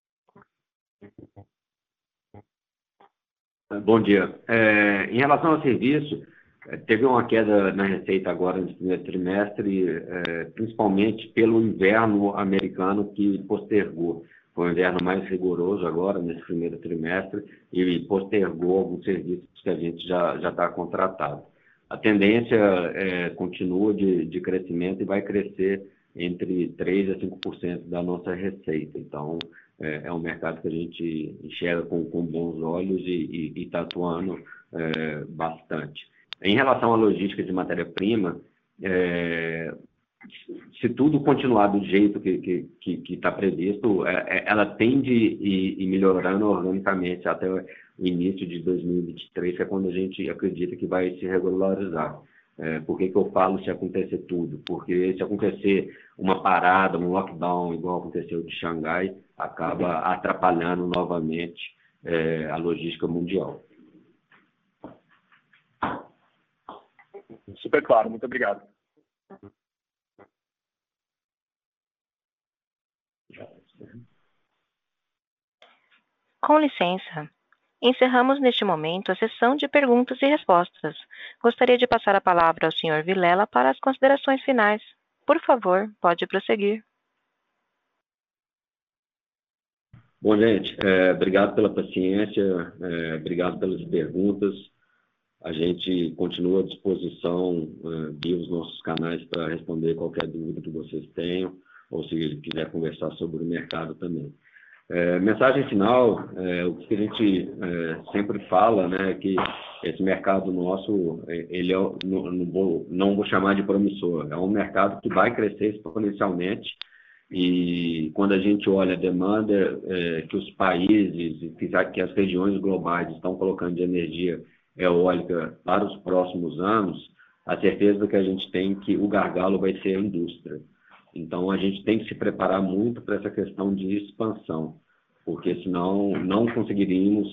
Bom dia. Em relação ao serviço, teve uma queda na receita agora no primeiro trimestre, principalmente pelo inverno americano que postergou. Foi um inverno mais rigoroso agora, nesse primeiro trimestre, e postergou alguns serviços que a gente já está contratado. A tendência continua de crescimento e vai crescer entre 3% a 5% da nossa receita. Então, é um mercado que a gente enxerga com bons olhos e está atuando bastante. Em relação à logística de matéria-prima, se tudo continuar do jeito que está previsto, ela tende a ir melhorando organicamente até o início de 2023, que é quando a gente acredita que vai se regularizar. Por que eu falo se acontecer tudo? Porque se acontecer uma parada, um lockdown, igual aconteceu de Xangai, acaba atrapalhando novamente a logística mundial. Super claro, muito obrigado. Com licença, encerramos neste momento a sessão de perguntas e respostas. Gostaria de passar a palavra ao Sr. Vilela para as considerações finais. Por favor, pode prosseguir. Bom, gente, obrigado pela paciência, obrigado pelas perguntas. A gente continua à disposição via os nossos canais para responder qualquer dúvida que vocês tenham, ou se quiser conversar sobre o mercado também. Mensagem final, o que a gente sempre fala, né, que esse mercado nosso, ele não vou chamar de promissor, é um mercado que vai crescer exponencialmente. E quando a gente olha a demanda que os países, que as regiões globais estão colocando de energia eólica para os próximos anos, a certeza que a gente tem que o gargalo vai ser a indústria. Então, a gente tem que se preparar muito para essa questão de expansão, porque senão não conseguiremos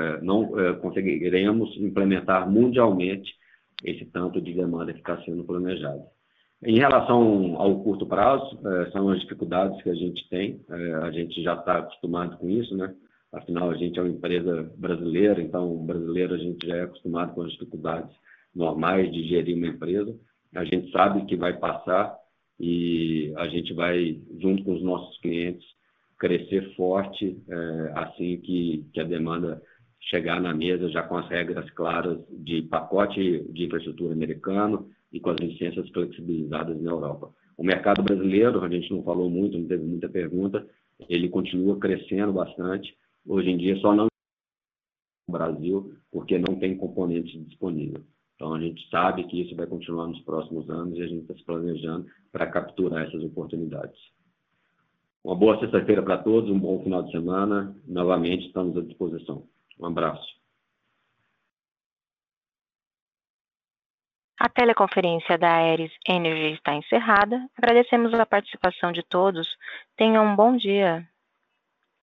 implementar mundialmente esse tanto de demanda que está sendo planejado. Em relação ao curto prazo, são as dificuldades que a gente tem, a gente já está acostumado com isso, né? Afinal, a gente é uma empresa brasileira, então, brasileiro, a gente já é acostumado com as dificuldades normais de gerir uma empresa. A gente sabe que vai passar e a gente vai, junto com os nossos clientes, crescer forte assim que a demanda chegar na mesa, já com as regras claras de pacote de infraestrutura americano e com as licenças flexibilizadas na Europa. O mercado brasileiro, a gente não falou muito, não teve muita pergunta, ele continua crescendo bastante. Hoje em dia só não no Brasil, porque não tem componentes disponíveis. Então, a gente sabe que isso vai continuar nos próximos anos e a gente está se planejando para capturar essas oportunidades. Uma boa sexta-feira para todos, um bom final de semana. Novamente, estamos à disposição. Um abraço. A teleconferência da Aeris Energy está encerrada. Agradecemos a participação de todos. Tenham um bom dia.